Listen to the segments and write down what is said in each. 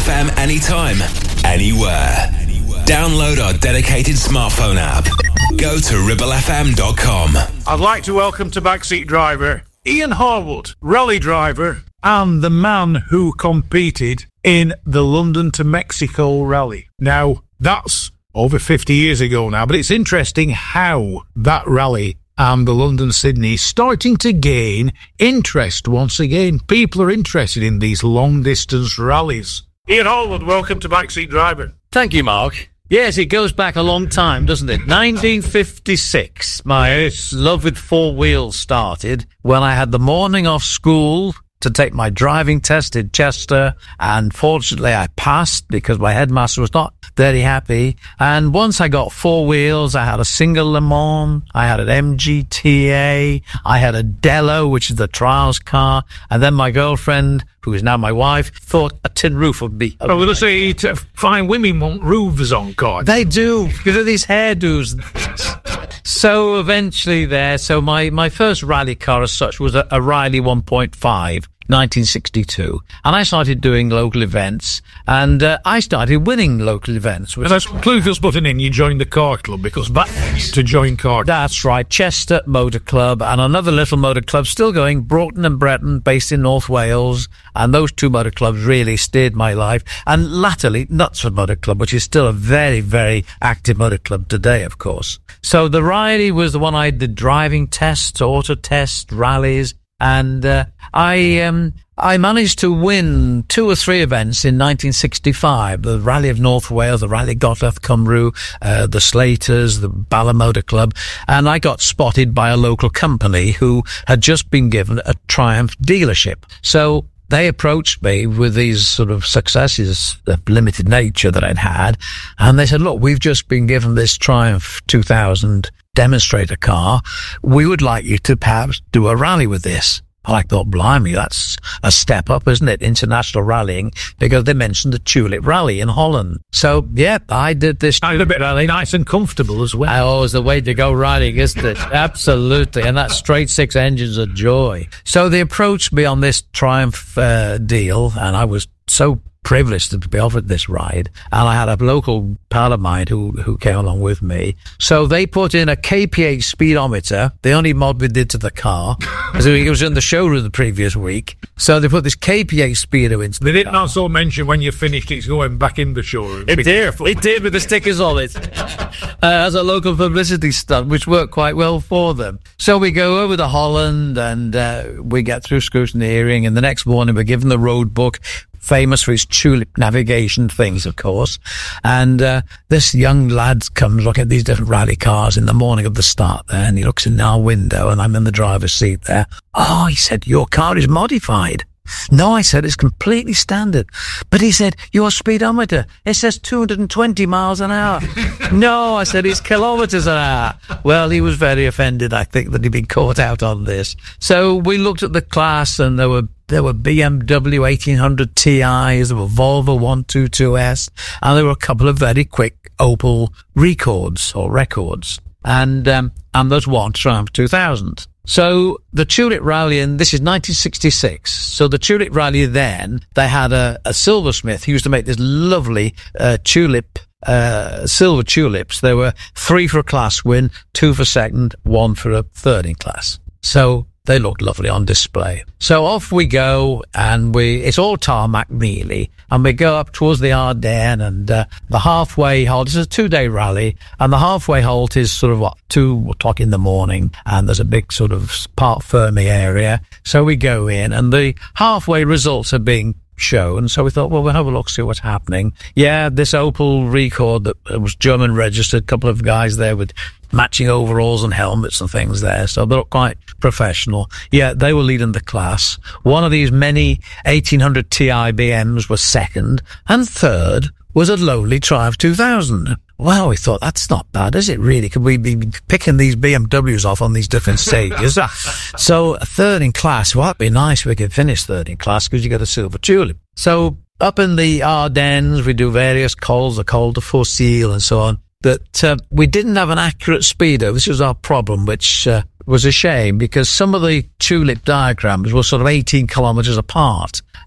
FM anytime, anywhere. Download our dedicated smartphone app. Go to ribblefm.com. I'd like to welcome to Backseat Driver Ian Harwood, rally driver, and the man who competed in the London to Mexico rally. Now, that's over 50 years ago now, but it's interesting how that rally and the London-Sydney is starting to gain interest once again. People are interested in these long-distance rallies. Ian Harwood, welcome to Backseat Driver. Thank you, Mark. Yes, it goes back a long time, doesn't it? 1956. My love with four wheels started when I had the morning off school to take my driving test in Chester, and fortunately I passed because my headmaster was not very happy. And once I got four wheels, I had a single Le Mans, I had an MGTA, I had a Dello, which is the trials car, and then my girlfriend, who is now my wife, thought a tin roof would be... Well, let's say fine women want roofs on cars. They do, because of these hairdos. So eventually my first rally car as such was a Riley 1.5. 1962, and I started doing local events, and I started winning local events. And that's Clueville's putting in, you joined the car club, because back to join car. That's right, Chester Motor Club, and another little motor club still going, Broughton and Breton, based in North Wales, and those two motor clubs really steered my life. And latterly, Knutsford Motor Club, which is still a very, very active motor club today, of course. So the Riley was the one I did driving tests, auto tests, rallies, and I managed to win 2 or 3 events in 1965, the Rally of North Wales, the Rally Gogledd Cymru, the Slaters, the Bala Motor Club, and I got spotted by a local company who had just been given a Triumph dealership. So they approached me with these sort of successes of limited nature that I'd had, and they said, look, we've just been given this Triumph 2000 demonstrator car. We would like you to perhaps do a rally with this. I thought, blimey, that's a step up, isn't it? International rallying, because they mentioned the Tulip Rally in Holland. So, yeah, I did this. I did a bit rally, nice and comfortable as well. Oh, it's the way to go rallying, isn't it? Absolutely. And that straight 6 engine's a joy. So they approached me on this Triumph deal, and I was so privileged to be offered this ride, and I had a local pal of mine who came along with me. So they put in a KPH speedometer, the only mod we did to the car, because it was in the showroom the previous week. So they put this KPH speedo into the They didn't car. also mention when you finished it's going back in the showroom. It did with the stickers on it as a local publicity stunt, which worked quite well for them. So we go over to Holland, and we get through scrutineering, and the next morning we're given the road book, famous for his tulip navigation things, of course. And this young lad comes looking at these different rally cars in the morning of the start there, and he looks in our window, and I'm in the driver's seat there. Oh, he said, your car is modified. No, I said, it's completely standard. But he said, your speedometer, it says 220 miles an hour. No, I said, it's kilometres an hour. Well, he was very offended, I think, that he'd been caught out on this. So we looked at the class, and there were BMW 1800 Ti's, there were Volvo 122S, and there were a couple of very quick Opel records. And there's one Triumph 2000. So the Tulip Rally, and this is 1966. So the Tulip Rally then, they had a silversmith who used to make this lovely tulip, silver tulips. There were 3 for a class win, 2 for second, 1 for a third in class. So they looked lovely on display. So off we go, and it's all tarmac really, and we go up towards the Ardennes, and the halfway halt, it's a 2-day rally, and the halfway halt is sort of 2 o'clock in the morning, and there's a big sort of Parc Fermé area. So we go in, and the halfway results are being shown. So we thought, well, we'll have a look, see what's happening. Yeah, this Opel record that was German registered, a couple of guys there with matching overalls and helmets and things there. So they look quite professional. Yeah, they were leading the class. One of these many 1800 Ti BMs was second, and third was a lowly Triumph 2000. Well, we thought, that's not bad, is it really? Could we be picking these BMWs off on these different stages? So a third in class, well, that'd be nice if we could finish third in class, because you got a silver tulip. So up in the Ardennes, we do various cols, the Col de Fossile and so on. That we didn't have an accurate speedo. This was our problem, which was a shame, because some of the tulip diagrams were sort of 18 kilometres apart.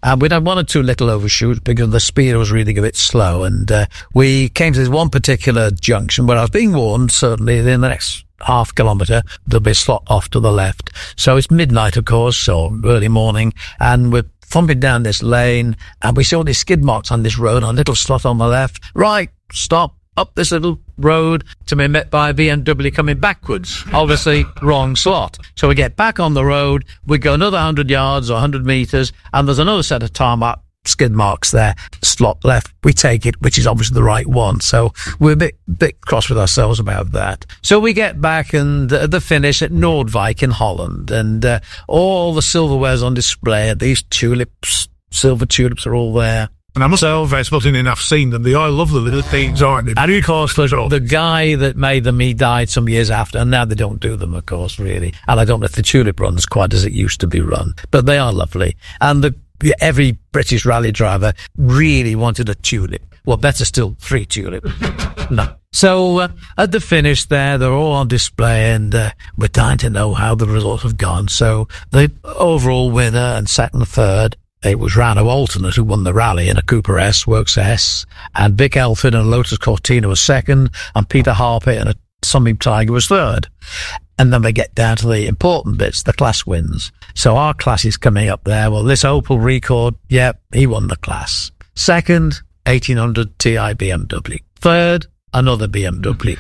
And we'd had one or two little overshoots because the speed was really a bit slow. And we came to this one particular junction where I was being warned, certainly, in the next half kilometre, there'll be a slot off to the left. So it's midnight, of course, so early morning, and we're thumping down this lane, and we see all these skid marks on this road, on a little slot on the left. Right, stop, up this little road to be met by a BMW coming backwards. Obviously, wrong slot. So we get back on the road, we go another 100 yards or 100 metres, and there's another set of tarmac skid marks there, slot left. We take it, which is obviously the right one. So we're a bit cross with ourselves about that. So we get back and the finish at Noordwijk in Holland, and all the silverware's on display. These tulips, silver tulips are all there. And I must say, I've seen them. They are lovely little things, aren't they? And of course, the guy that made them, he died some years after, and now they don't do them, of course, really. And I don't know if the tulip runs quite as it used to be run, but they are lovely. And every British rally driver really wanted a tulip. Well, better still, 3 tulips. No. So at the finish there, they're all on display, and we're dying to know how the results have gone. So the overall winner and second and third, it was Rano Alternate who won the rally in a Cooper S, Works S, and Vic Elford and Lotus Cortina was second, and Peter Harper and a Sunbeam Tiger was third. And then we get down to the important bits, the class wins. So our class is coming up there. Well, this Opel Rekord, he won the class. Second, 1800 Ti BMW. Third, another BMW.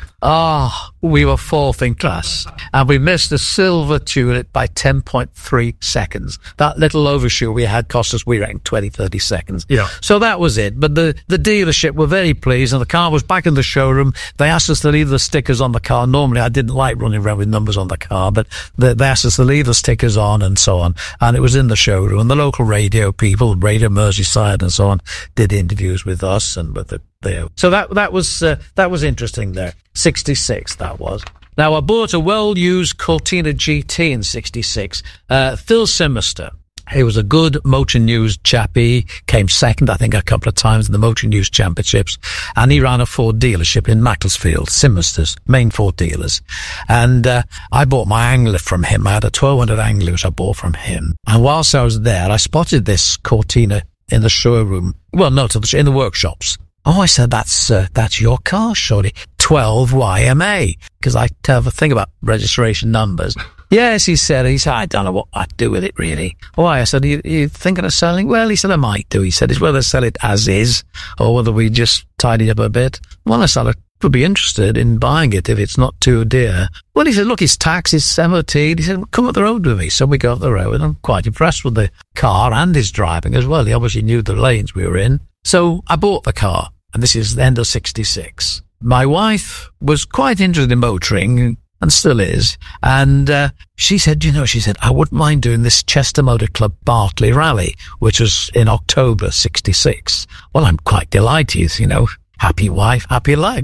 We were fourth in class, and we missed the silver tulip by 10.3 seconds. That little overshoot we had cost us, we reckon, 20, 30 seconds. Yeah. So that was it. But the dealership were very pleased, and the car was back in the showroom. They asked us to leave the stickers on the car. Normally, I didn't like running around with numbers on the car, but they asked us to leave the stickers on and so on. And it was in the showroom, and the local radio people, Radio Merseyside and so on, did interviews with us and with the so that was interesting there. 66, that was. Now, I bought a well-used Cortina GT in 66. Phil Simister, he was a good Motor News chappie, came second, I think, a couple of times in the Motor News Championships, and he ran a Ford dealership in Macclesfield, Simister's, main Ford dealers. And I bought my Angler from him. I had a 1200 Angler, which I bought from him. And whilst I was there, I spotted this Cortina in the showroom. Well, no, in the workshops. Oh, I said, that's your car, surely. 12 YMA. Because I have a thing about registration numbers. Yes, he said, I don't know what I'd do with it, really. Why? I said, are you thinking of selling? Well, he said, I might do. He said, it's whether sell it as is, or whether we just tidy up a bit. Well, I said, I would be interested in buying it if it's not too dear. Well, he said, look, it's tax, it's MOT. He said, well, come up the road with me. So we go up the road, and I'm quite impressed with the car and his driving as well. He obviously knew the lanes we were in. So I bought the car. And this is the end of 66. My wife was quite interested in motoring, and still is. And she said, I wouldn't mind doing this Chester Motor Club Bartley Rally, which was in October 66. Well, I'm quite delighted, Happy wife, happy life.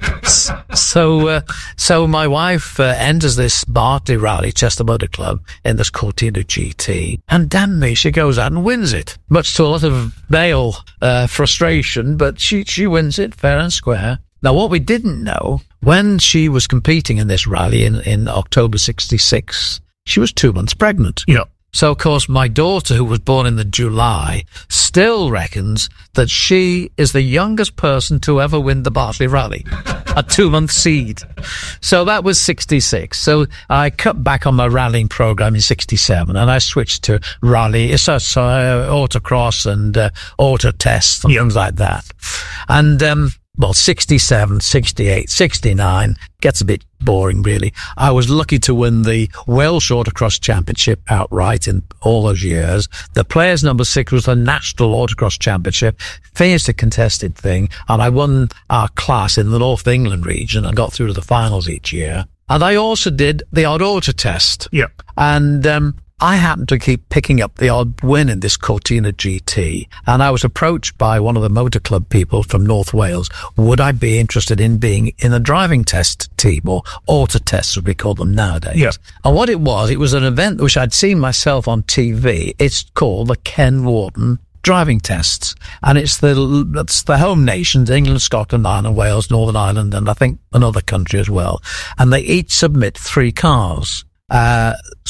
So my wife enters this Bartley Rally, Chester Motor Club, in this Cortina GT, and damn me, she goes out and wins it. Much to a lot of male frustration, but she wins it fair and square. Now, what we didn't know, when she was competing in this rally in October 66, she was 2 months pregnant. Yeah. So, of course, my daughter, who was born in the July, still reckons that she is the youngest person to ever win the Bartley Rally, a 2-month seed. So that was 66. So I cut back on my rallying program in 67, and I switched to rally, autocross and auto tests and things like that. And 67, 68, 69 gets a bit boring, really. I was lucky to win the Welsh Autocross Championship outright in all those years. The Players number 6 was the National Autocross Championship, finished a contested thing, and I won our class in the North England region and got through to the finals each year. And I also did the odd auto test. Yeah. And I happened to keep picking up the odd win in this Cortina GT, and I was approached by one of the motor club people from North Wales. Would I be interested in being in a driving test team, or auto tests as we call them nowadays? Yeah. And what it was an event which I'd seen myself on TV. It's called the Ken Warden driving tests, and it's the home nations, England, Scotland, Ireland, Wales, Northern Ireland, and I think another country as well. And they each submit 3 cars.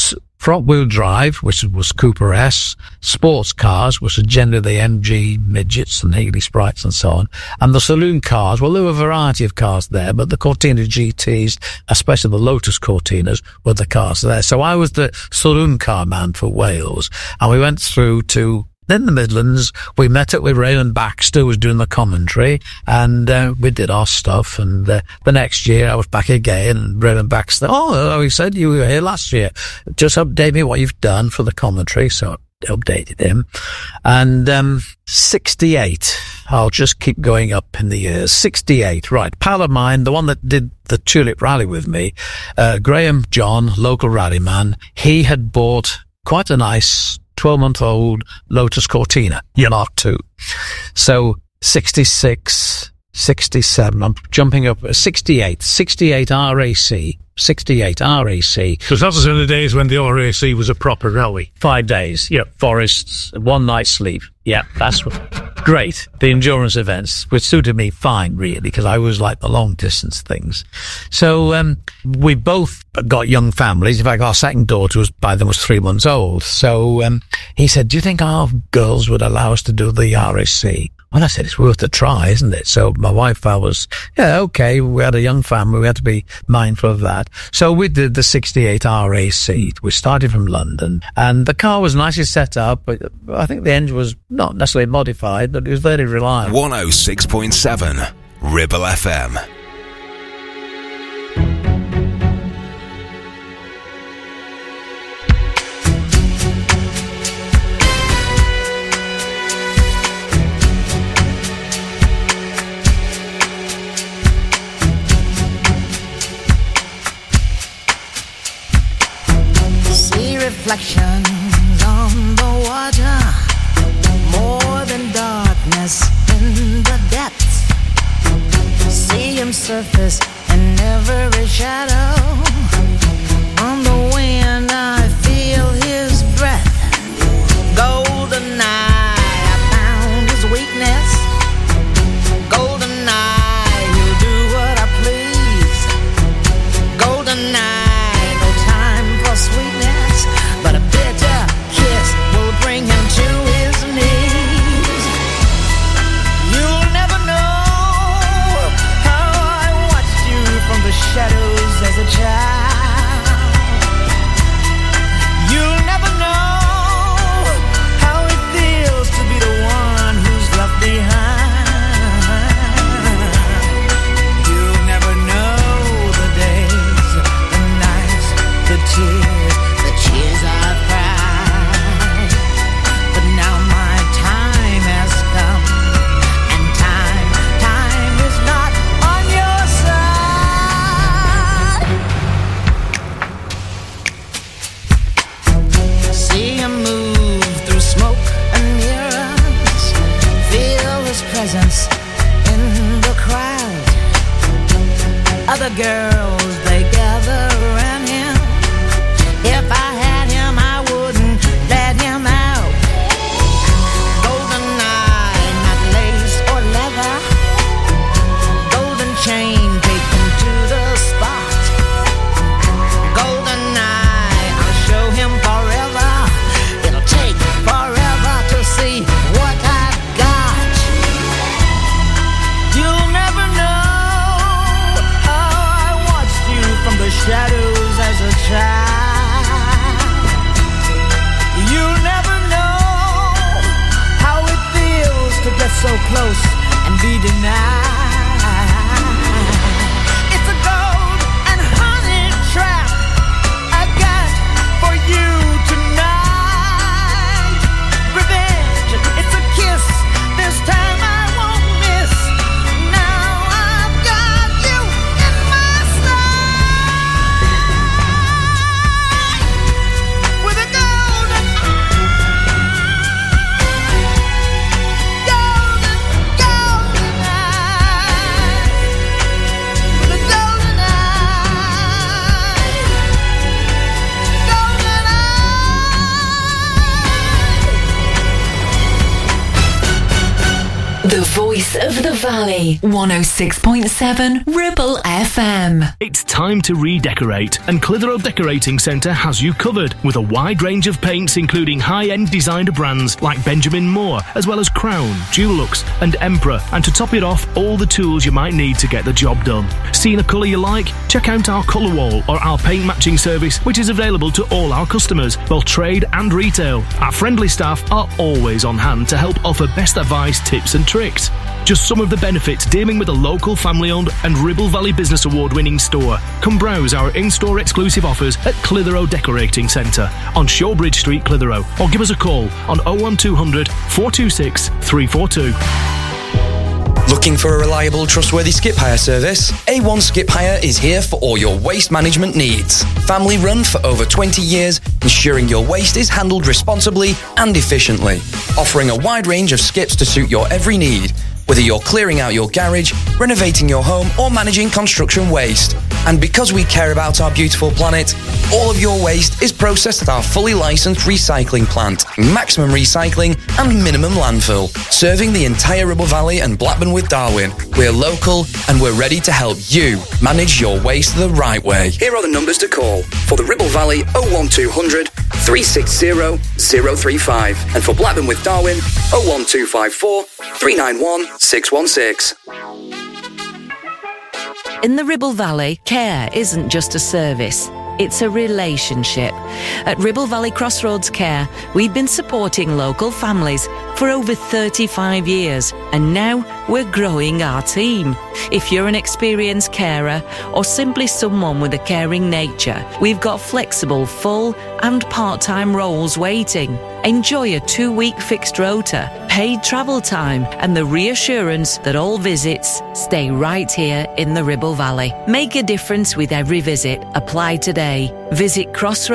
front-wheel drive, which was Cooper S, sports cars, which are generally the MG Midgets and Healy Sprites and so on, and the saloon cars. Well, there were a variety of cars there, but the Cortina GTs, especially the Lotus Cortinas, were the cars there. So I was the saloon car man for Wales, and we went through to in the Midlands. We met up with Raymond Baxter, who was doing the commentary, and we did our stuff. And the next year I was back again, and Raymond Baxter, he said, you were here last year. Just update me what you've done for the commentary. So I updated him. And 68, I'll just keep going up in the years. 68, right. Pal of mine, the one that did the Tulip Rally with me, Graham John, local rally man, he had bought quite a nice 12-month-old Lotus Cortina, Mark II. So 66, 67, I'm jumping up, 68 RAC. 68 RAC. Because that was in the days when the RAC was a proper rally. 5 days, forests, one night's sleep. Yeah, that's great. The endurance events, which suited me fine, really, because I always liked the long distance things. So, we both got young families. In fact, our second daughter was 3 months old. So, he said, do you think our girls would allow us to do the RAC? Well, I said, it's worth a try, isn't it? So my wife, I was, okay, we had a young family, we had to be mindful of that. So we did the 68 RAC. We started from London, and the car was nicely set up, but I think the engine was not necessarily modified, but it was very reliable. 106.7 Ribble FM. Reflections on the water, more than darkness in the depths. See him surface in every shadow. On the wind I feel his breath. Golden eye, I found his weakness. Golden eye, he'll do what I please. Golden eye, no time for sweetness. But a bitter kiss will bring him to his knees. You'll never know how I watched you from the shadows as a child. You'll never know how it feels to be the one who's left behind. You'll never know the days, the nights, the tears I've cried, but now my time has come, and time is not on your side. See him move through smoke and mirrors, feel his presence in the crowd. Other girls, they gather around him. If I had him, I wouldn't let him out. Golden eye, not lace or leather. Golden chain taken to the spot. Golden eye, I'll show him forever. It'll take forever to see what I've got. You'll never know how I watched you from the shadows as a child. To get so close and be denied. It's a gold and honey trap I got for you tonight. Revenge, it's a kiss. This time I won't miss. Now I've got you in my sight. With a golden eye. The voice of the valley. 106.7 Ribble FM. It's time to redecorate, and Clitheroe Decorating Centre has you covered with a wide range of paints including high-end designer brands like Benjamin Moore, as well as Crown, Dulux and Emperor, and to top it off, all the tools you might need to get the job done. Seeing a colour you like? Check out our colour wall or our paint matching service, which is available to all our customers, both trade and retail. Our friendly staff are always on hand to help offer best advice, tips and tricks. Just some of the benefits dealing with a local family-owned and Ribble Valley Business Award-winning store. Come browse our in-store exclusive offers at Clitheroe Decorating Centre on Shawbridge Street, Clitheroe, or give us a call on 01200 426 342. Looking for a reliable, trustworthy skip hire service? A1 Skip Hire is here for all your waste management needs. Family run for over 20 years, ensuring your waste is handled responsibly and efficiently. Offering a wide range of skips to suit your every need. Whether you're clearing out your garage, renovating your home, or managing construction waste. And because we care about our beautiful planet, all of your waste is processed at our fully licensed recycling plant, maximum recycling and minimum landfill, serving the entire Ribble Valley and Blackburn with Darwen. We're local and we're ready to help you manage your waste the right way. Here are the numbers to call. For the Ribble Valley, 01200 360 035, and for Blackburn with Darwen, 01254 391 616. In the Ribble Valley, care isn't just a service, it's a relationship. At Ribble Valley Crossroads Care, we've been supporting local families for over 35 years, and now we're growing our team. If you're an experienced carer or simply someone with a caring nature, we've got flexible full and part-time roles waiting. Enjoy a 2-week fixed rota, paid travel time, and the reassurance that all visits stay right here in the Ribble Valley. Make a difference with every visit. Apply today. Visit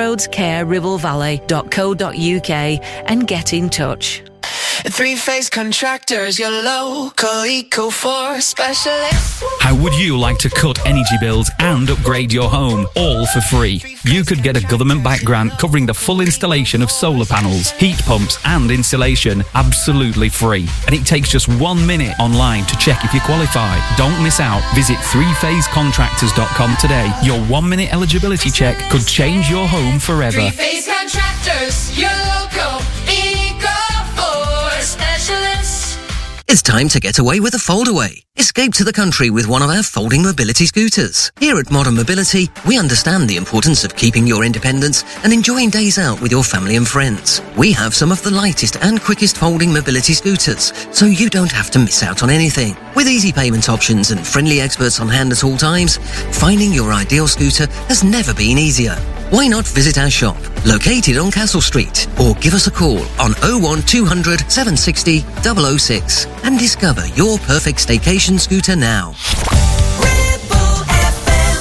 crossroadscareribblevalley.co.uk and get in touch. Three-Phase Contractors, your local Eco4 specialist. How would you like to cut energy bills and upgrade your home, all for free? You could get a government-backed grant covering the full installation of solar panels, heat pumps and insulation, absolutely free. And it takes just 1 minute online to check if you qualify. Don't miss out. Visit threephasecontractors.com today. Your 1-minute eligibility check could change your home forever. Three-Phase Contractors, your local Eco4 specialist. It's time to get away with a foldaway. Escape to the country with one of our folding mobility scooters. Here at Modern Mobility, we understand the importance of keeping your independence and enjoying days out with your family and friends. We have some of the lightest and quickest folding mobility scooters, so you don't have to miss out on anything. With easy payment options and friendly experts on hand at all times, finding your ideal scooter has never been easier. Why not visit our shop, located on Castle Street, or give us a call on 01200 760 006 and discover your perfect staycation scooter now. Ribble FM.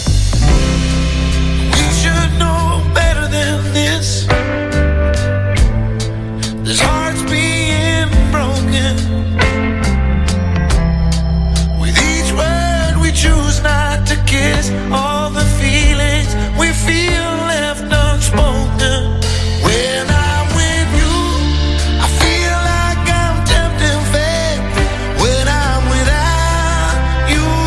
We should know better than this. There's hearts being broken. With each word we choose not to kiss, all the feelings we feel left unspoken. When I'm with you, I feel like I'm tempting fate. When I'm without you,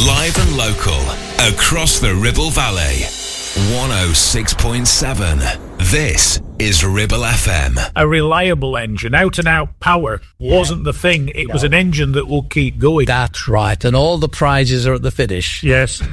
Live and local, across the Ribble Valley. 106.7. This is Ribble FM. A reliable engine, out-and-out power wasn't the thing. It was an engine that will keep going. That's right, and all the prizes are at the finish. Yes.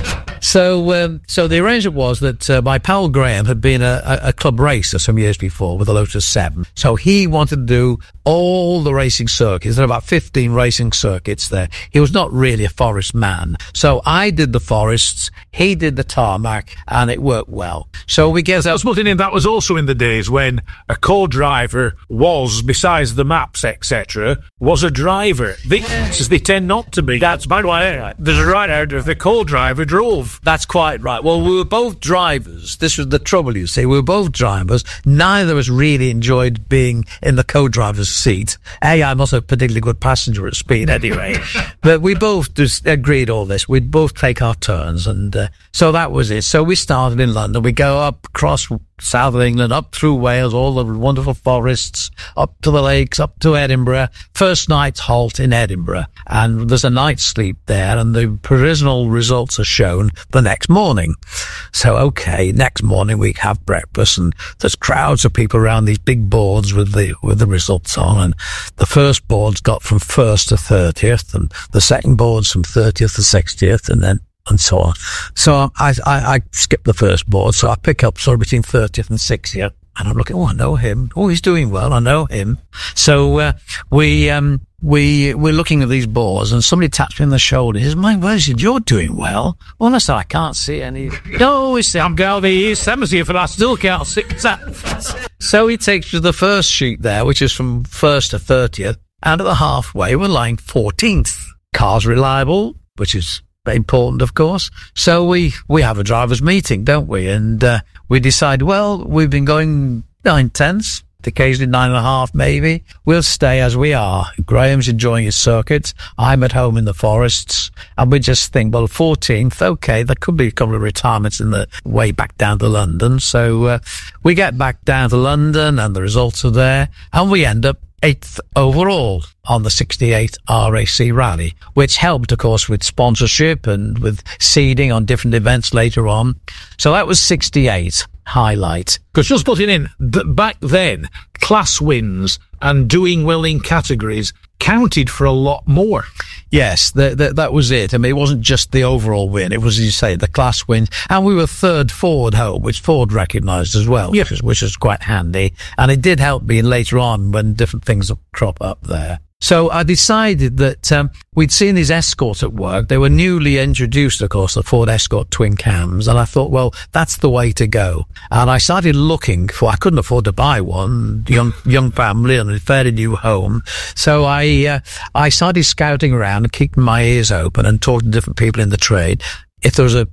So the arrangement was that my pal Graham had been a club racer some years before with a Lotus 7. So he wanted to do all the racing circuits. There are about 15 racing circuits there. He was not really a forest man. So I did the forests, he did the tarmac, and it worked well. So we get... I was putting in, that was also in the days when a co-driver was, besides the maps, etc., was a driver. As they tend not to be. That's by the way, there's a right out if the co-driver drove. That's quite right. Well, we were both drivers. This was the trouble, you see. We were both drivers. Neither of us really enjoyed being in the co-driver's seat. I'm not a particularly good passenger at speed anyway. But we both just agreed all this. We'd both take our turns. And so that was it. So we started in London. We go up across south of England, up through Wales, all the wonderful forests, up to the lakes, up to Edinburgh. First night's halt in Edinburgh. And there's a night's sleep there, and the provisional results are shown the next morning. So, okay, next morning we have breakfast, and there's crowds of people around these big boards with the results on, and the first board's got from 1st to 30th, and the second board's from 30th to 60th, and so on. So I skip the first board, so I pick up sort of between 30th and 60th, and I'm looking, I know him. He's doing well. I know him. So, we're looking at these boards, and somebody taps me on the shoulder. He says, "My word, you're doing well." Well, I said, "I can't see any." No, he said, "I'm going to the East Hemisphere, but I still can't see that." So he takes to the first sheet there, which is from 1st to 30th, and at the halfway, we're lying 14th. Car's reliable, which is important, of course. So we have a driver's meeting, don't we? And we decide, well, we've been going 9/10, occasionally 9.5 maybe. We'll stay as we are. Graham's enjoying his circuit. I'm at home in the forests. And we just think, well, 14th, okay, there could be a couple of retirements in the way back down to London. So we get back down to London, and the results are there. And we end up 8th overall on the 68 RAC Rally, which helped, of course, with sponsorship and with seeding on different events later on. So that was 68 highlight. Because just putting in, back then, class wins and doing well in categories counted for a lot more. Yes, that was it. I mean, it wasn't just the overall win. It was, as you say, the class win. And we were third Ford home, which Ford recognised as well, which is quite handy. And it did help me later on when different things crop up there. So I decided that we'd seen these Escort at work. They were newly introduced, of course, the Ford Escort twin cams. And I thought, well, that's the way to go. And I started looking I couldn't afford to buy one, young family and a fairly new home. So I started scouting around and keeping my ears open and talking to different people in the trade. If there was a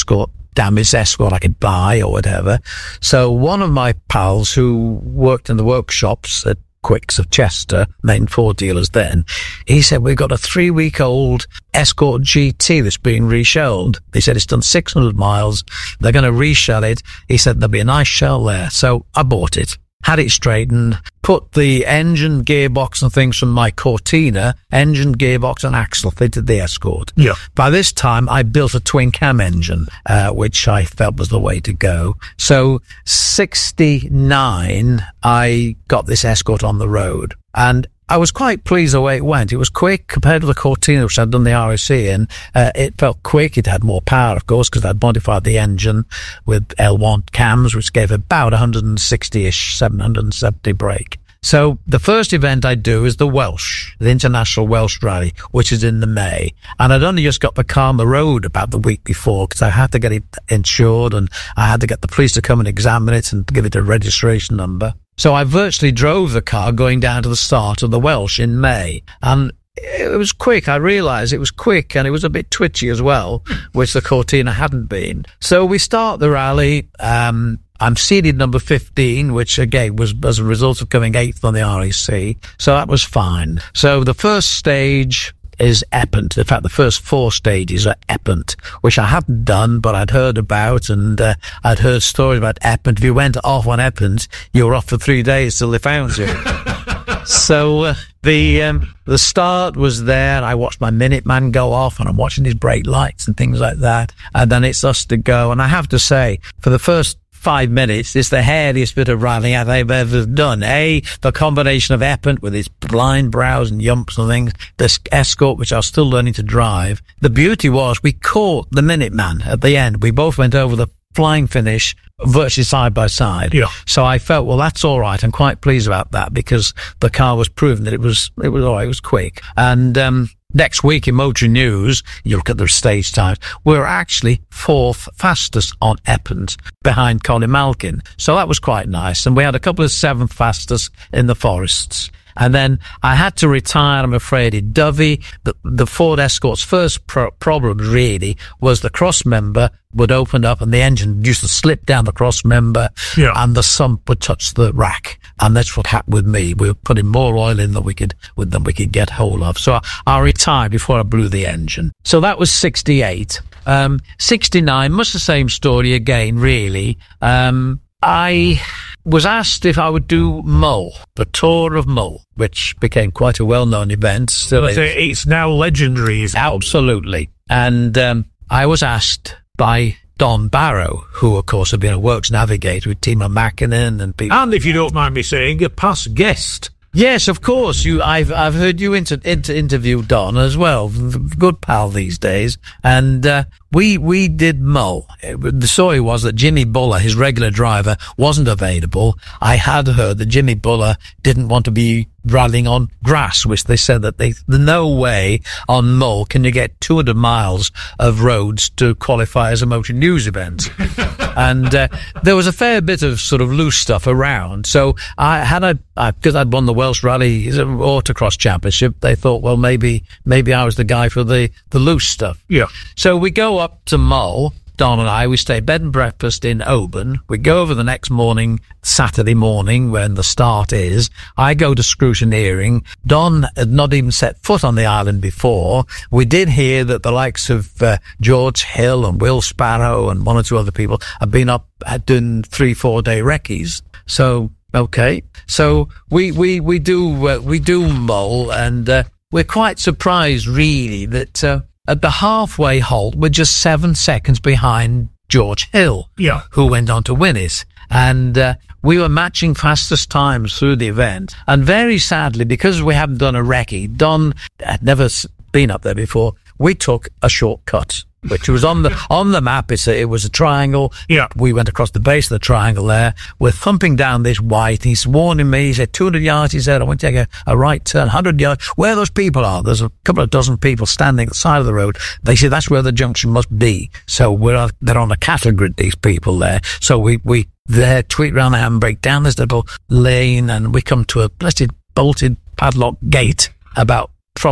damaged Escort I could buy or whatever. So one of my pals who worked in the workshops at Quicks of Chester, main Ford dealers then, he said, "We've got a 3-week-old Escort GT that's being reshelled." He said, "It's done 600 miles. They're going to reshell it." He said, "There'll be a nice shell there." So I bought it, had it straightened, put the engine, gearbox and things from my Cortina, engine, gearbox and axle, fitted the Escort. Yeah. By this time, I built a twin cam engine, which I felt was the way to go. So 69, I got this Escort on the road, and I was quite pleased the way it went. It was quick compared to the Cortina, which I'd done the RAC in. It felt quick. It had more power, of course, because I'd modified the engine with L1 cams, which gave about 160-ish, 770 brake. So the first event I do is the International Welsh Rally, which is in the May. And I'd only just got the car on the road about the week before, because I had to get it insured, and I had to get the police to come and examine it and give it a registration number. So I virtually drove the car going down to the start of the Welsh in May. And it was quick. I realised it was quick, and it was a bit twitchy as well, which the Cortina hadn't been. So we start the rally. I'm seeded number 15, which again was as a result of coming 8th on the RAC. So that was fine. So the first stage is Epent. In fact, the first 4 stages are Epent, which I hadn't done, but I'd heard about, and I'd heard stories about Epent. If you went off on Epent, you were off for 3 days till they found you. So the start was there. I watched my Minuteman go off, and I'm watching his brake lights and things like that. And then it's us to go. And I have to say, for the first 5 minutes, it's the hairiest bit of rallying I've ever done. The combination of Eppant with his blind brows and yumps and things, this Escort, which I was still learning to drive. The beauty was we caught the Minuteman at the end. We both went over the flying finish virtually side by side. Yeah. So I felt, well, that's all right. I'm quite pleased about that because the car was proving that it was all right. It was quick. And, next week in Motor News, you look at the stage times, we're actually 4th fastest on Eppant behind Colin Malkin. So that was quite nice. And we had a couple of 7th fastest in the forests. And then I had to retire, I'm afraid, in Dovey. The Ford Escort's first problem really was the cross member would open up and the engine used to slip down the cross member and the sump would touch the rack. And that's what happened with me. We were putting more oil in than we could get hold of. So I retired before I blew the engine. So that was 68. 69, much the same story again, really. I was asked if I would do Mull, the Tour of Mull, which became quite a well-known event. Still it's now legendary. Absolutely. And I was asked by Don Barrow, who, of course, had been a works navigator with Timo Mäkinen and people. And if you don't mind me saying, a past guest. Yes, of course. I've heard you interview Don as well. Good pal these days. And we did Mull. The story was that Jimmy Buller, his regular driver, wasn't available. I had heard that Jimmy Buller didn't want to be rallying on grass, which they said that there's no way on Mull can you get 200 miles of roads to qualify as a Motor News event. And there was a fair bit of sort of loose stuff around. So because I'd won the Welsh Rally Autocross Championship, they thought, well, maybe I was the guy for the loose stuff. Yeah. So we go up to Mull. Don and I, we stay bed and breakfast in Oban. We go over the next morning, Saturday morning, when the start is. I go to scrutineering. Don had not even set foot on the island before. We did hear that the likes of George Hill and Will Sparrow and one or two other people have been up doing 3-4 day recce's. So, okay. So we do Mull, and we're quite surprised, really, that at the halfway halt, we're just 7 seconds behind George Hill, who went on to win it. And we were matching fastest times through the event. And very sadly, because we haven't done a recce, Don had never been up there before, we took a shortcut, which was on the map. It was a triangle. Yeah. We went across the base of the triangle there. We're thumping down this white. He's warning me. He said, 200 yards. He said, I want to take a right turn, 100 yards. Where those people are, there's a couple of dozen people standing at the side of the road. They said, that's where the junction must be. So they're on a cattle grid, these people there. So we there tweet around the handbrake down this little lane, and we come to a blessed bolted padlock gate about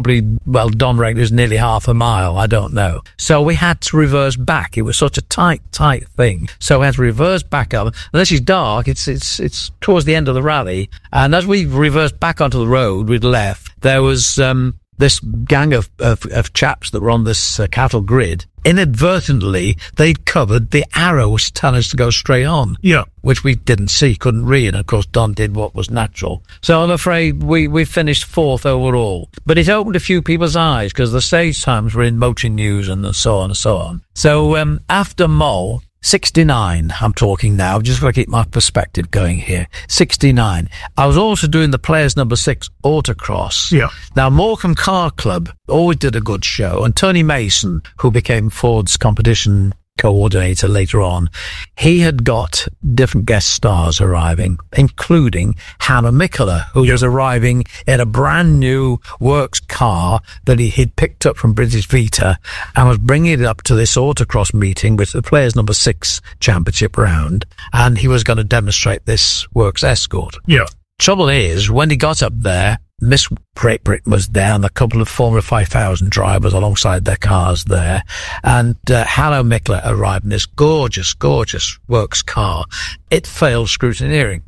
Don reckoned it was nearly half a mile, I don't know. So we had to reverse back. It was such a tight thing. So we had to reverse back up. Unless it's dark, it's towards the end of the rally. And as we reversed back onto the road, we'd left, there was this gang of chaps that were on this cattle grid. Inadvertently, they'd covered the arrow was telling us to go straight on. Yeah. Which we didn't see, couldn't read. And of course, Don did what was natural. So I'm afraid we finished 4th overall. But it opened a few people's eyes because the stage times were in Motor News and so on and so on. So after Mull, 69, I'm talking now, just to keep my perspective going here. 69. I was also doing the Players number 6 Autocross. Yeah. Now, Morecambe Car Club always did a good show, and Tony Mason, who became Ford's competition coordinator later on, he had got different guest stars arriving, including Hannah Mikkola, who was arriving in a brand new works car that he'd picked up from British Vita and was bringing it up to this autocross meeting with the Players number 6 championship round, and he was going to demonstrate this works Escort. Yeah. Trouble is, when he got up there, Miss Great Britain was there and a couple of Formula 5000 drivers alongside their cars there. And Hannah Mikkola arrived in this gorgeous works car. It failed scrutineering.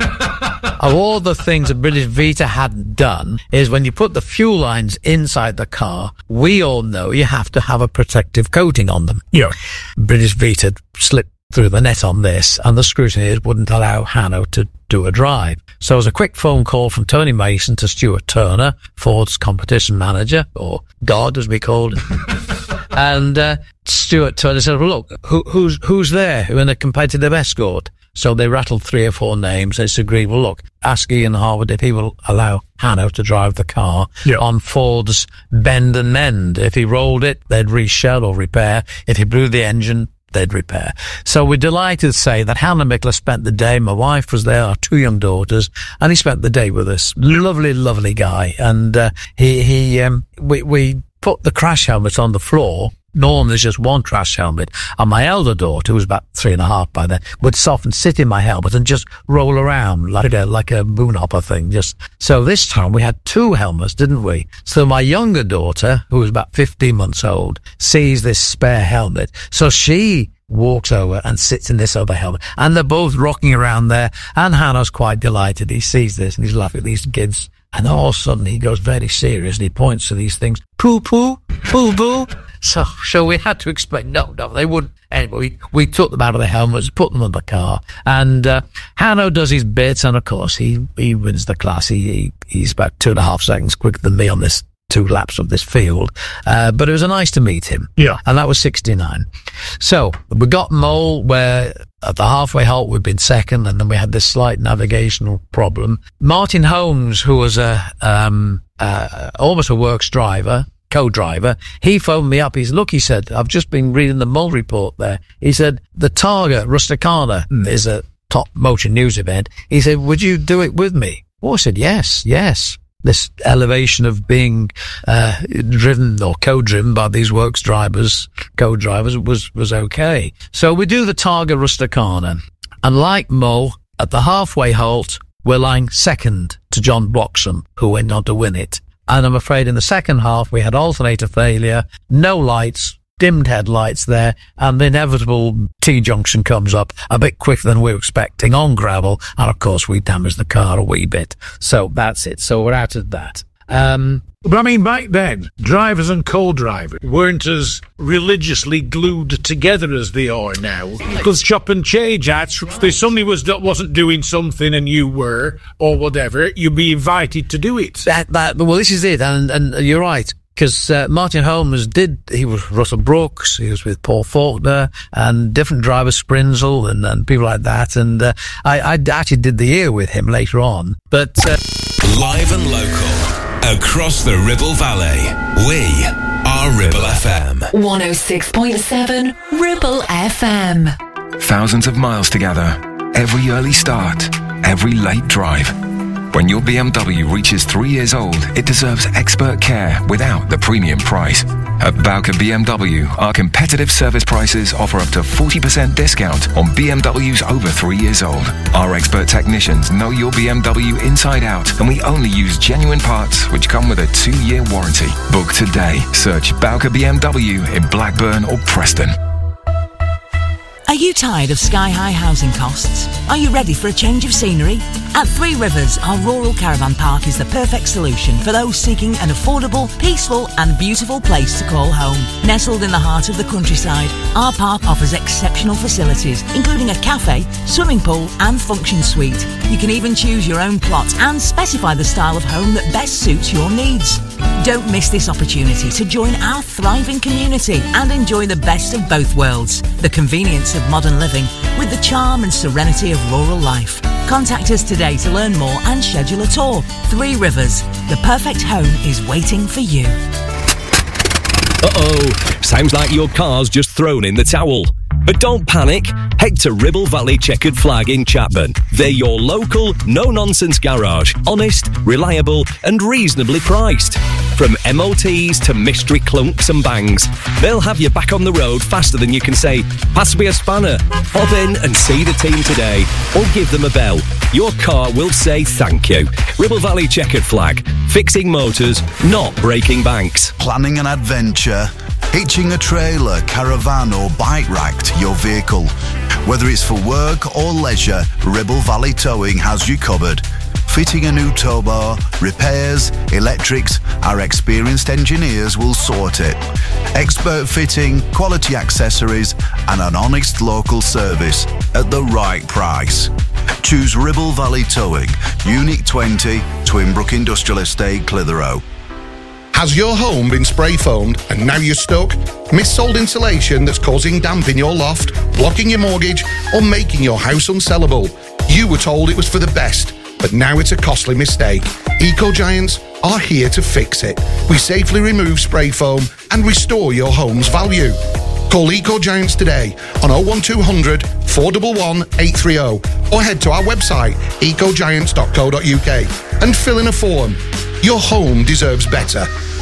Of all the things that British Vita hadn't done is when you put the fuel lines inside the car, we all know you have to have a protective coating on them. Yeah. British Vita slipped through the net on this, and the scrutineers wouldn't allow Hannah to do a drive. So it was a quick phone call from Tony Mason to Stuart Turner, Ford's competition manager, or God as we called him. And Stuart Turner said, well, look, who's there? Who in a competitive escort? So they rattled 3 or 4 names. It's agreed, well, look, ask Ian Harwood if he will allow Hanno to drive the car on Ford's bend and mend. If he rolled it, they'd reshell or repair. If he blew the engine, they'd repair. So we're delighted to say that Hanno Mikla spent the day. My wife was there, our 2 young daughters, and he spent the day with us. Lovely, lovely guy. And we put the crash helmet on the floor. Normally there's just one crash helmet, and my elder daughter, who was about 3.5 by then, would often sit in my helmet and just roll around like a moonhopper thing. So this time we had 2 helmets, didn't we? So my younger daughter, who was about 15 months old, sees this spare helmet, so she walks over and sits in this other helmet, and they're both rocking around there. And Hanno's quite delighted. He sees this and he's laughing at these kids, and all of a sudden he goes very serious and he points to these things. Poo poo, poo poo. So we had to explain, no, they wouldn't. Anyway, we took them out of the helmets, put them in the car, and Hanno does his bits, and of course he wins the class. He's about 2.5 seconds quicker than me on this 2 laps of this field, but it was nice to meet him. Yeah, and that was 69. So we got Mole, where at the halfway halt we'd been second, and then we had this slight navigational problem. Martin Holmes, who was almost a works driver, co-driver, he phoned me up. He said, I've just been reading the Mole report there. He said, the Targa Rusticana is a top motor news event. He said, would you do it with me? Well, I said, yes. This elevation of being driven or co-driven by these works drivers, co-drivers, was okay. So we do the Targa Rusticana. And like Mo, at the halfway halt, we're lying second to John Bloxham, who went on to win it. And I'm afraid in the second half, we had alternator failure, no lights, dimmed headlights there, and the inevitable T-junction comes up a bit quicker than we were expecting on gravel. And of course, we damaged the car a wee bit. So that's it. So we're out of that. But I mean, back then, drivers and co-drivers weren't as religiously glued together as they are now. Because chop and change acts, if there suddenly wasn't doing something and you were, or whatever, you'd be invited to do it. Well, this is it, and you're right. Because Martin Holmes he was Russell Brooks, he was with Paul Faulkner, and different drivers, Sprinzel, and people like that. And I actually did the year with him later on. But live and local, across the Ribble Valley, we are Ribble FM. 106.7 Ribble FM. Thousands of miles together, every early start, every late drive. When your BMW reaches 3 years old, it deserves expert care without the premium price. At Bowker BMW, our competitive service prices offer up to 40% discount on BMWs over 3 years old. Our expert technicians know your BMW inside out, and we only use genuine parts which come with a 2-year warranty. Book today. Search Bowker BMW in Blackburn or Preston. Are you tired of sky-high housing costs? Are you ready for a change of scenery? At Three Rivers, our rural caravan park is the perfect solution for those seeking an affordable, peaceful and beautiful place to call home. Nestled in the heart of the countryside, our park offers exceptional facilities, including a cafe, swimming pool and function suite. You can even choose your own plot and specify the style of home that best suits your needs. Don't miss this opportunity to join our thriving community and enjoy the best of both worlds, the convenience of modern living with the charm and serenity of rural life. Contact us today to learn more and schedule a tour. Three Rivers, the perfect home is waiting for you. Uh-oh, sounds like your car's just thrown in the towel. But don't panic, head to Ribble Valley Checkered Flag in Chapman. They're your local, no-nonsense garage, honest, reliable and reasonably priced. From MOTs to mystery clunks and bangs, they'll have you back on the road faster than you can say, pass me a spanner. Hop in and see the team today, or give them a bell. Your car will say thank you. Ribble Valley Checkered Flag, fixing motors, not breaking banks. Planning an adventure, hitching a trailer, caravan or bike rack to your vehicle. Whether it's for work or leisure, Ribble Valley Towing has you covered. Fitting a new tow bar, repairs, electrics, our experienced engineers will sort it. Expert fitting, quality accessories and an honest local service at the right price. Choose Ribble Valley Towing, Unit 20, Twinbrook Industrial Estate, Clitheroe. Has your home been spray foamed and now you're stuck? Missold insulation that's causing damp in your loft, blocking your mortgage, or making your house unsellable? You were told it was for the best, but now it's a costly mistake. Eco Giants are here to fix it. We safely remove spray foam and restore your home's value. Call Eco Giants today on 01200 411 830 or head to our website ecogiants.co.uk and fill in a form. Your home deserves better.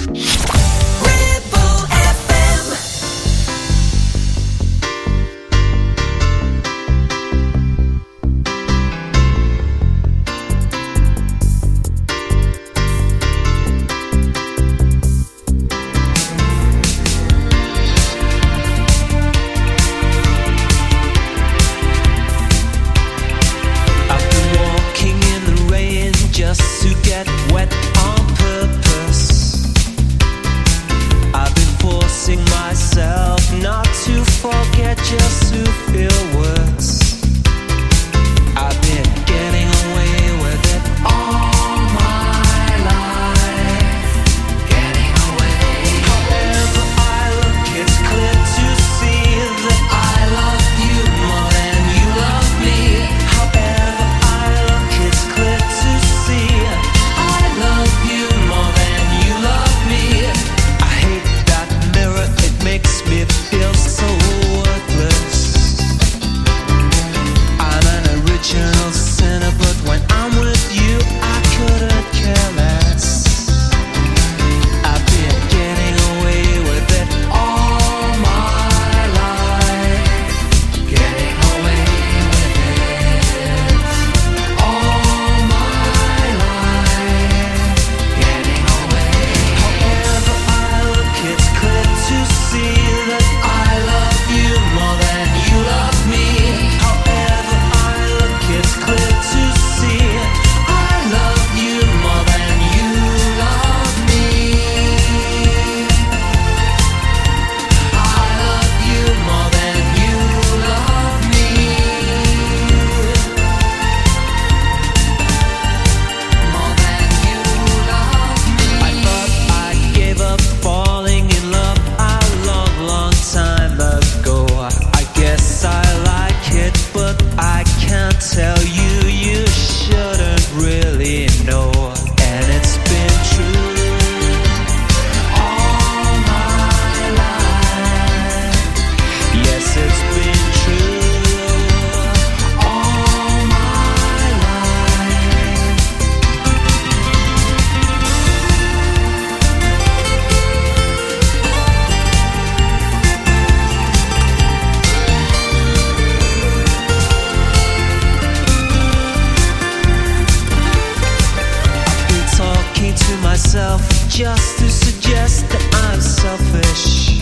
Just to suggest that I'm selfish.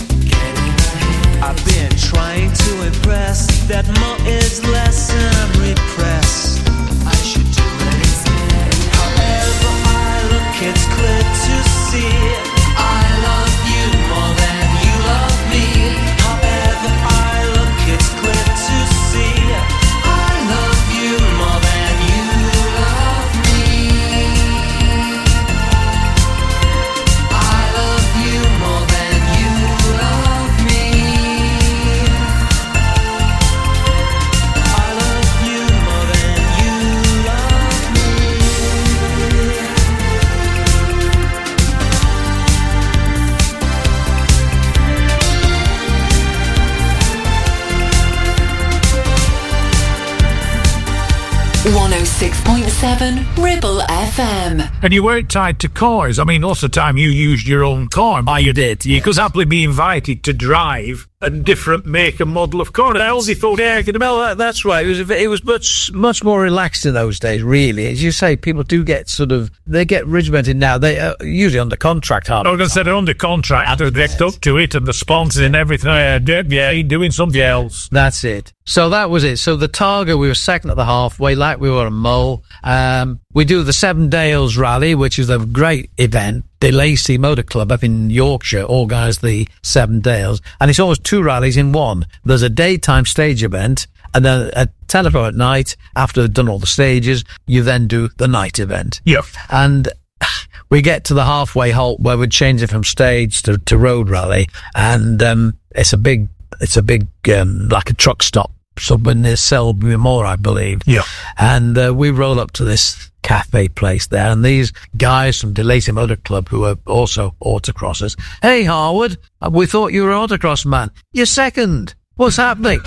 I've been trying to impress that more is less and I'm repressed. I should do it instead. However I look, it's clear to see I love you more than you love me. However I look, it's clear to see I love you more than you love me. Ribble FM. And you weren't tied to cars. I mean, lots of time you used your own car. You did. You could happily be invited to drive a different make and model of car. That's right. It was much more relaxed in those days, really. As you say, people do get they get regimented now. They are usually under contract. I was going to say they're under contract. They're direct up to it and the sponsors and everything. Yeah, doing something else. That's it. So that was it. So the Targa, we were second at the halfway, like we were a Mull. We do the Seven Dales Rally, which is a great event. The Lacey Motor Club up in Yorkshire organised the Seven Dales, and it's almost two rallies in one. There's a daytime stage event, And then at 10 o'clock at night, after they've done all the stages, you then do the night event. Yeah. And we get to the halfway halt where we're changing from stage to road rally. And, it's a big, like a truck stop somewhere near Selby Moor, I believe. Yeah. And, we roll up to this cafe place there, and these guys from DeLacy Motor Club, who are also autocrossers. Hey, Harwood, we thought you were an autocross man. You're second. What's happening?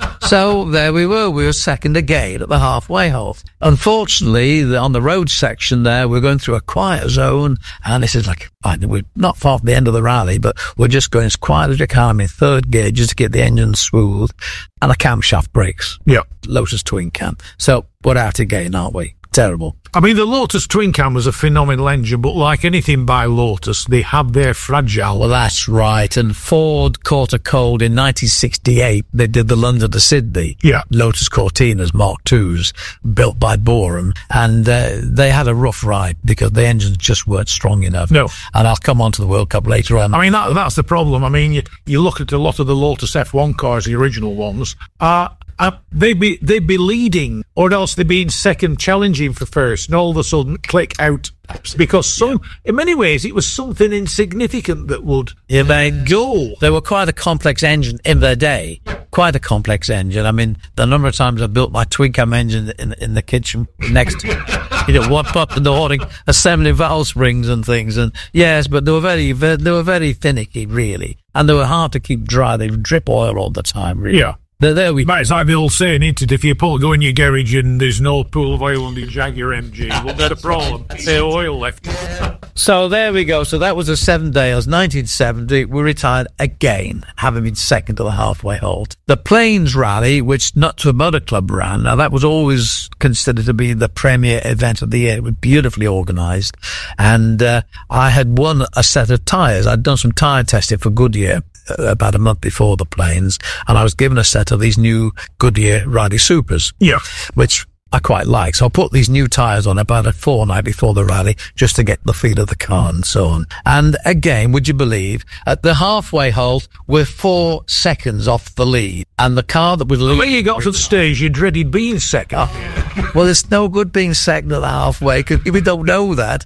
So there we were second again at the halfway halt. Unfortunately, on the road section there, we're going through a quiet zone, and this is like, we're not far from the end of the rally, but we're just going as quiet as you can in third gear just to get the engine smooth, and the camshaft breaks. Yeah. Lotus twin cam. So we're out again, aren't we? Terrible. I mean, the Lotus Twin Cam was a phenomenal engine, but like anything by Lotus, they had their fragile. Well, that's right. And Ford caught a cold in 1968. They did the London to Sydney. Yeah. Lotus Cortinas Mark IIs, built by Borum. And they had a rough ride because the engines just weren't strong enough. No. And I'll come on to the World Cup later on. I mean, that's the problem. I mean, you look at a lot of the Lotus F1 cars, the original ones, they'd be leading, or else they'd be in second challenging for first, and all of a sudden click out. Because in many ways, it was something insignificant that would go. They were quite a complex engine in their day. Quite a complex engine. I mean, the number of times I built my twin cam engine in the kitchen next to, one up in the hoarding, assembling valve springs and things. And yes, but they were very finicky, really, and they were hard to keep dry. They would drip oil all the time, really. Yeah. There we It's like the old saying, isn't it? If you go in your garage and there's no pool of oil on the Jaguar MG, we'll get a problem. There's oil left. So there we go. So that was the 7 Days, 1970. We retired again, having been second to the halfway halt. The Plains Rally, which Nut to a Motor Club ran, now that was always considered to be the premier event of the year. It was beautifully organised. And I had won a set of tyres. I'd done some tyre testing for Goodyear about a month before the Plains, and I was given a set of these new Goodyear Rally Supers. Yeah. Which I quite like. So I put these new tyres on about a fortnight before the rally just to get the feel of the car and so on. And again, would you believe, at the halfway halt, we're 4 seconds off the lead. And the car that was leading... When you got to the stage, you dreaded being second. Well, it's no good being second at the halfway, because we don't know that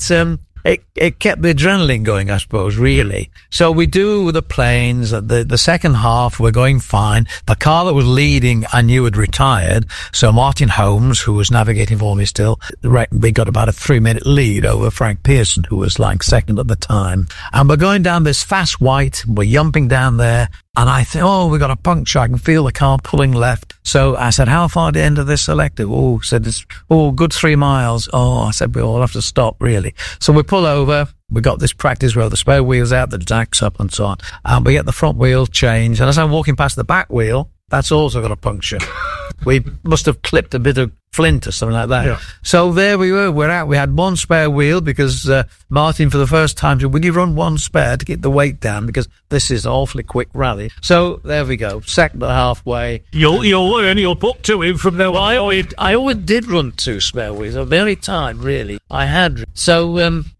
it kept the adrenaline going, I suppose, really. So we do the Plains. The second half, we're going fine. The car that was leading, I knew had retired. So Martin Holmes, who was navigating for me still, we got about a 3-minute lead over Frank Pearson, who was like second at the time. And we're going down this fast white. We're yumping down there. And I think, we got a puncture. I can feel the car pulling left. So I said, how far to the end of this selective? It's good 3 miles. I said, we'll have to stop, really. So we pull over. We got this practice road, the spare wheels out, the jacks up and so on. And we get the front wheel changed. And as I'm walking past the back wheel, that's also got a puncture. We must have clipped a bit of flint or something like that. Yeah. So there we were. We're out. We had one spare wheel because Martin, for the first time, said, will you run one spare to get the weight down? Because this is an awfully quick rally. So there we go. Second and halfway. You'll learn. You'll put 2 in from there. I always did run 2 spare wheels. The very time, really. I had. So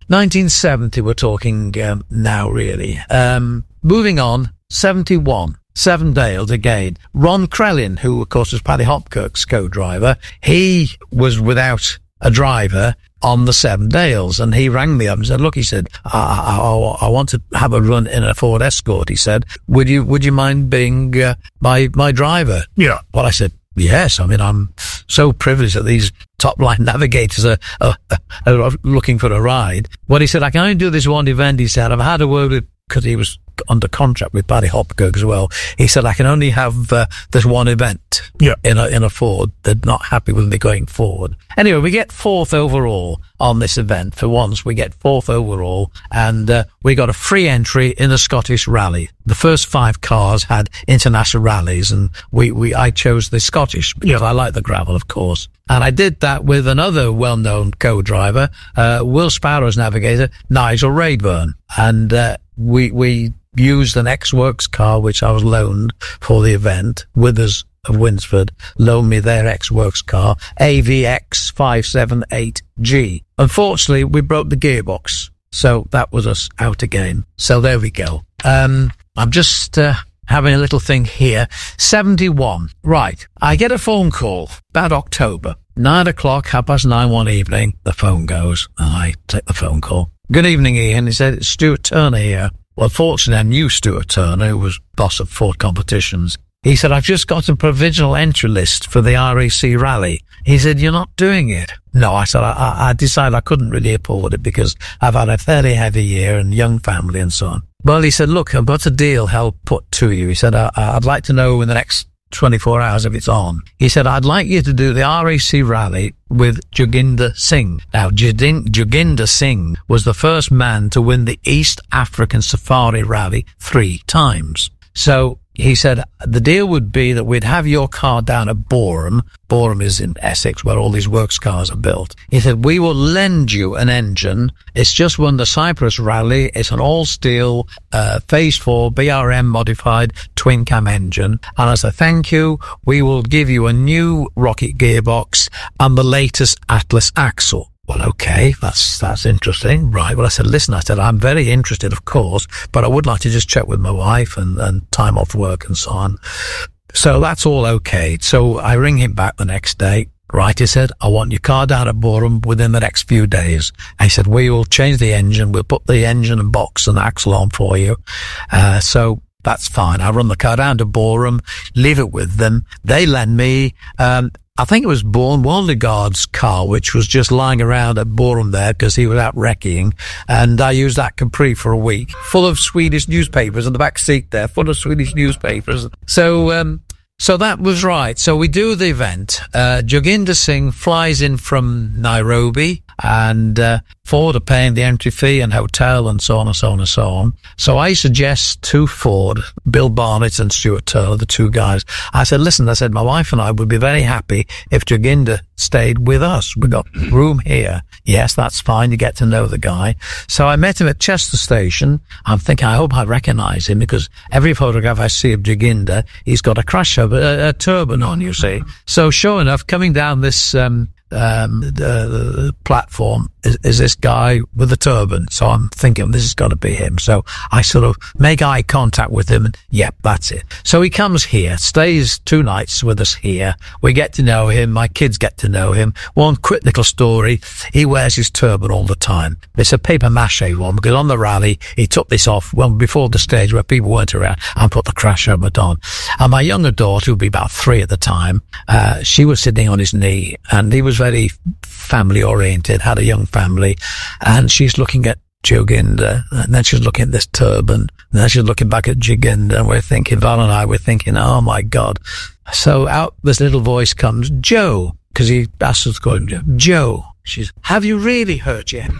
1970 we're talking now, really. Moving on, 71. 7 Days again. Ron Krellin, who of course was Paddy Hopkirk's co-driver, he was without a driver on the 7 Days, and he rang me up and said, look, he said, I want to have a run in a Ford Escort. He said, would you mind being my driver? Yeah. Well, I said, yes. I mean, I'm so privileged that these top-line navigators are looking for a ride. Well, he said, I can only do this one event. He said, I've had a word with, because he was under contract with Paddy Hopkirk as well. He said, I can only have this one event in a Ford. They're not happy with me going forward. Anyway, we get 4th overall on this event. For once, we get 4th overall, and we got a free entry in the Scottish Rally. The first 5 cars had international rallies, and I chose the Scottish because I like the gravel, of course. And I did that with another well-known co-driver, Will Sparrow's navigator, Nigel Rayburn. And we used an X-Works car, which I was loaned for the event. Withers of Winsford loaned me their X-Works car, AVX 578G. Unfortunately, we broke the gearbox, so that was us out again. So there we go. I'm just having a little thing here. 71. Right. I get a phone call about October. 9 o'clock, 9:30 one evening, the phone goes. I take the phone call. Good evening, Ian. He said, it's Stuart Turner here. Well, fortunately, I knew Stuart Turner, who was boss of Ford Competitions. He said, I've just got a provisional entry list for the RAC rally. He said, you're not doing it. No, I said, I decided I couldn't really afford it because I've had a fairly heavy year and young family and so on. Well, he said, look, I've got a deal I'll put to you. He said, I'd like to know in the next 24 hours if it's on. He said, I'd like you to do the RAC rally with Joginder Singh. Now, Joginder Singh was the first man to win the East African Safari Rally 3 times. So he said the deal would be that we'd have your car down at Boreham. Boreham is in Essex, where all these works cars are built. He said, we will lend you an engine. It's just won the Cyprus Rally. It's an all-steel, Phase 4 BRM modified twin-cam engine. And as a thank you, we will give you a new rocket gearbox and the latest Atlas axle. Well, okay, that's interesting. Right. Well, I said, listen, I'm very interested, of course, but I would like to just check with my wife and time off work and so on. So that's all okay. So I ring him back the next day. Right. He said, I want your car down at Boreham within the next few days. I said, we will change the engine. We'll put the engine and box and axle on for you. So that's fine. I run the car down to Boreham, leave it with them. They lend me, I think it was Bourne Waldegaard's car, which was just lying around at Boreham there because he was out wrecking. And I used that Capri for a week, full of Swedish newspapers in the back seat there, full of Swedish newspapers. So that was right. So we do the event. Joginder Singh flies in from Nairobi and Ford are paying the entry fee and hotel and so on and so on and so on. So I suggest to Ford, Bill Barnett and Stuart Turner, the two guys. I said, listen, my wife and I would be very happy if Joginder stayed with us. We've got room here. Yes, that's fine. You get to know the guy. So I met him at Chester Station. I'm thinking, I hope I recognize him because every photograph I see of Joginder, he's got a turban on, you see. So sure enough, coming down this, the platform is this guy with a turban. So I'm thinking this has got to be him. So I sort of make eye contact with him and yep, that's it. So he comes here, stays 2 nights with us here. We get to know him. My kids get to know him. One quick little story. He wears his turban all the time. It's a paper mache one because on the rally, he took this off before the stage where people weren't around and put the crash helmet on. And my younger daughter, who'd be about 3 at the time, she was sitting on his knee and he was very family oriented, had a young family, and she's looking at Joginder, and then she's looking at this turban, and then she's looking back at Joginder, and Val and I were thinking, oh my God. So out this little voice comes, Joe, because he asked us to call him Joe. She's, have you really hurt yet?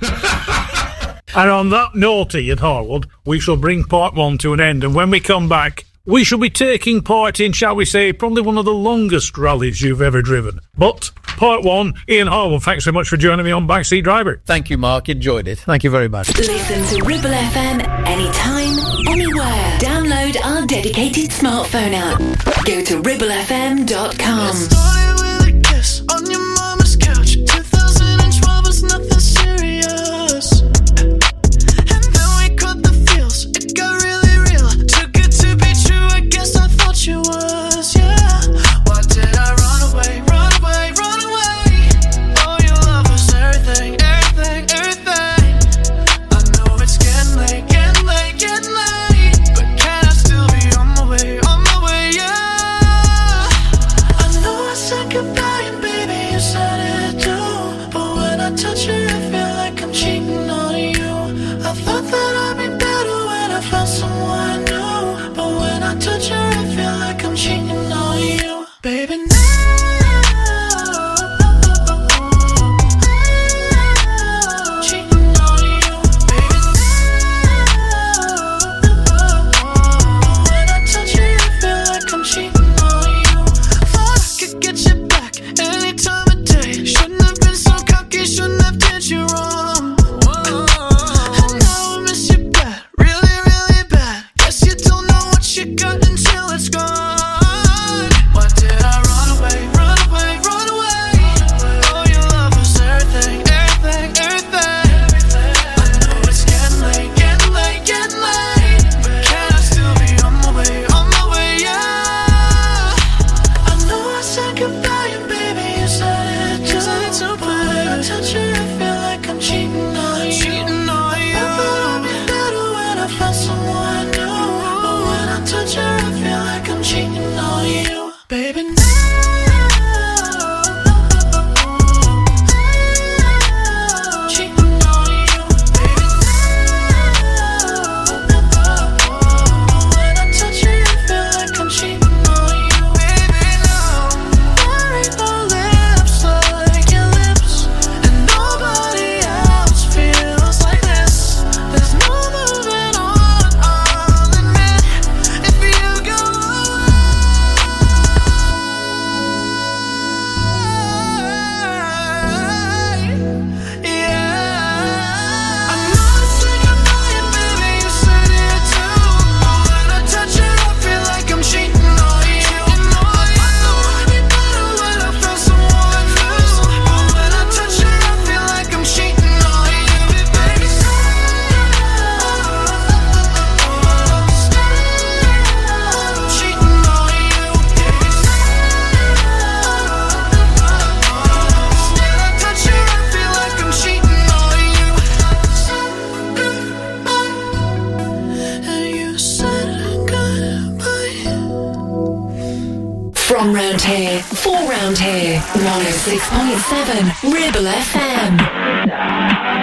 And on that note, Ian Harwood, we shall bring part 1 to an end, and when we come back, we shall be taking part in, shall we say, probably one of the longest rallies you've ever driven. But part 1, Ian Harwood, thanks so much for joining me on Backseat Driver. Thank you, Mark. Enjoyed it. Thank you very much. Listen to Ribble FM anytime, anywhere. Download our dedicated smartphone app. Go to ribblefm.com. Started with a kiss on your mama's couch. 2012 was nothing serious. And then we caught the feels. It got really real. Too good to be true. I guess I thought you was, yeah. Why did I run away? Run away, run away. Oh, your love was everything, everything, everything. I know it's getting late, getting late, getting late. But can I still be on my way, yeah? I know I said From round here, for round here, 106.7 Ribble FM.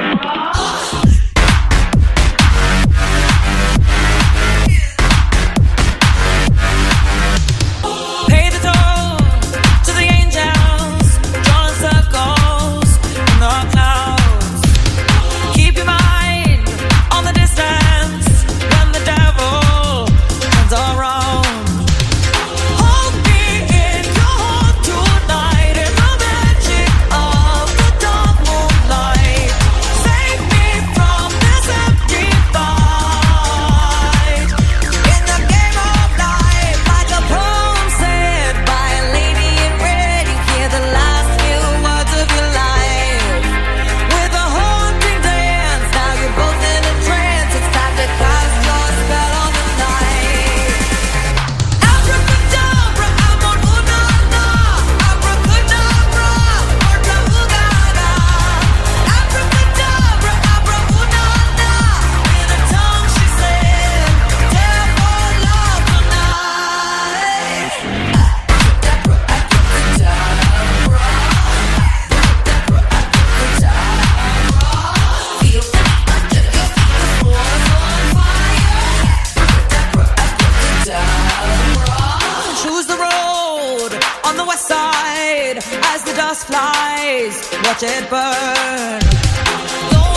Watch it burn.